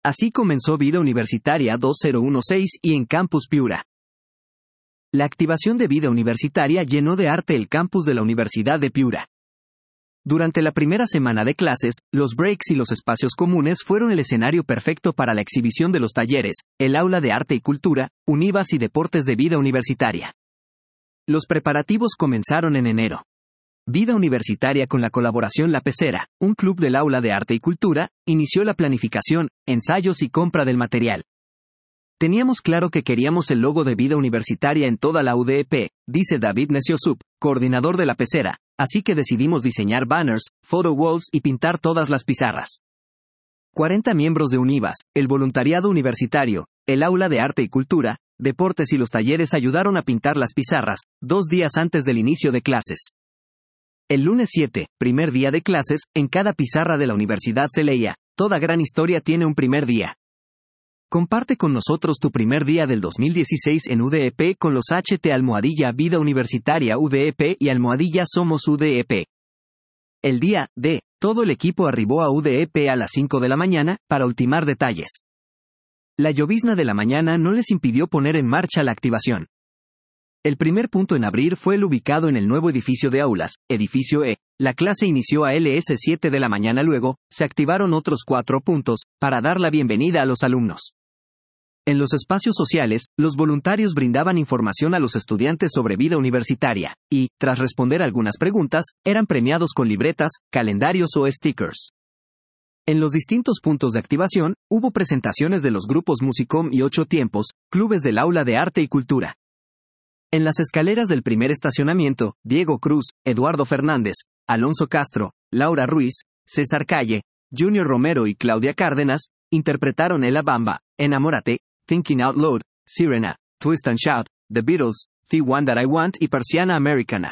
Así comenzó Vida Universitaria 2016 y en Campus Piura. La activación de Vida Universitaria llenó de arte el campus de la Universidad de Piura. Durante la primera semana de clases, los breaks y los espacios comunes fueron el escenario perfecto para la exhibición de los talleres, el aula de arte y cultura, Univas y deportes de Vida Universitaria. Los preparativos comenzaron en enero. Vida Universitaria, con la colaboración La Pecera, un club del aula de arte y cultura, inició la planificación, ensayos y compra del material. Teníamos claro que queríamos el logo de Vida Universitaria en toda la UDEP, dice David Neciosup, coordinador de La Pecera, así que decidimos diseñar banners, photo walls y pintar todas las pizarras. 40 miembros de Univas, el voluntariado universitario, el aula de arte y cultura, deportes y los talleres ayudaron a pintar las pizarras, 2 días antes del inicio de clases. El lunes 7, primer día de clases, en cada pizarra de la universidad se leía: toda gran historia tiene un primer día. Comparte con nosotros tu primer día del 2016 en UDEP con los #, Vida Universitaria UDEP y # Somos UDEP. El día D, todo el equipo arribó a UDEP a las 5 de la mañana, para ultimar detalles. La llovizna de la mañana no les impidió poner en marcha la activación. El primer punto en abrir fue el ubicado en el nuevo edificio de aulas, edificio E. La clase inició a las 7 de la mañana. Luego, se activaron otros 4 puntos, para dar la bienvenida a los alumnos. En los espacios sociales, los voluntarios brindaban información a los estudiantes sobre Vida Universitaria, y, tras responder algunas preguntas, eran premiados con libretas, calendarios o stickers. En los distintos puntos de activación, hubo presentaciones de los grupos Musicom y 8 Tiempos, clubes del aula de arte y cultura. En las escaleras del primer estacionamiento, Diego Cruz, Eduardo Fernández, Alonso Castro, Laura Ruiz, César Calle, Junior Romero y Claudia Cárdenas, interpretaron El Bamba, Enamórate, Thinking Out Loud, Sirena, Twist and Shout, The Beatles, The One That I Want y Persiana Americana.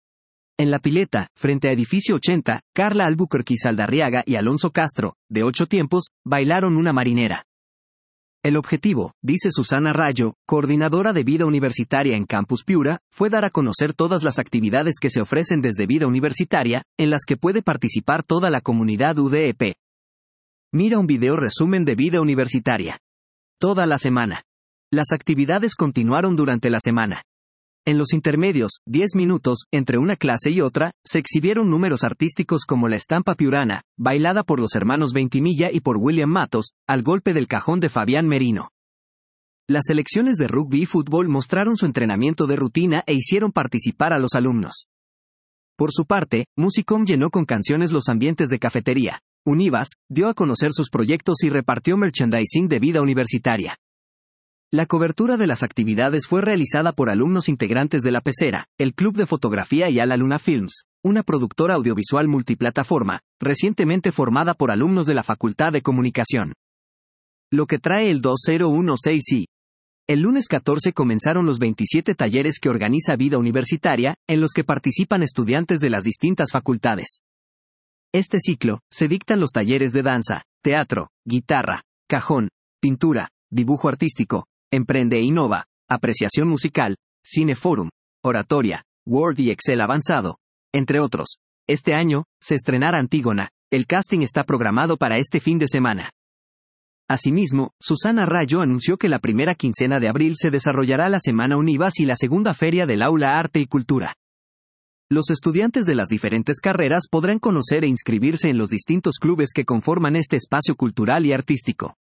En la pileta, frente a Edificio 80, Carla Albuquerque Saldarriaga y Alonso Castro, de 8 Tiempos, bailaron una marinera. El objetivo, dice Susana Rayo, coordinadora de Vida Universitaria en Campus Piura, fue dar a conocer todas las actividades que se ofrecen desde Vida Universitaria, en las que puede participar toda la comunidad UDEP. Mira un video resumen de Vida Universitaria. Toda la semana. Las actividades continuaron durante la semana. En los intermedios, 10 minutos, entre una clase y otra, se exhibieron números artísticos como la estampa piurana, bailada por los hermanos Ventimilla y por William Matos, al golpe del cajón de Fabián Merino. Las selecciones de rugby y fútbol mostraron su entrenamiento de rutina e hicieron participar a los alumnos. Por su parte, Musicom llenó con canciones los ambientes de cafetería. Univas dio a conocer sus proyectos y repartió merchandising de Vida Universitaria. La cobertura de las actividades fue realizada por alumnos integrantes de La Pecera, el Club de Fotografía y A la Luna Films, una productora audiovisual multiplataforma, recientemente formada por alumnos de la Facultad de Comunicación. Lo que trae el 2016 y... El lunes 14 comenzaron los 27 talleres que organiza Vida Universitaria, en los que participan estudiantes de las distintas facultades. Este ciclo, se dictan los talleres de danza, teatro, guitarra, cajón, pintura, dibujo artístico, Emprende e Innova, apreciación musical, cineforum, oratoria, Word y Excel avanzado, entre otros. Este año, se estrenará Antígona, el casting está programado para este fin de semana. Asimismo, Susana Rayo anunció que la primera quincena de abril se desarrollará la Semana Univas y la segunda feria del Aula Arte y Cultura. Los estudiantes de las diferentes carreras podrán conocer e inscribirse en los distintos clubes que conforman este espacio cultural y artístico.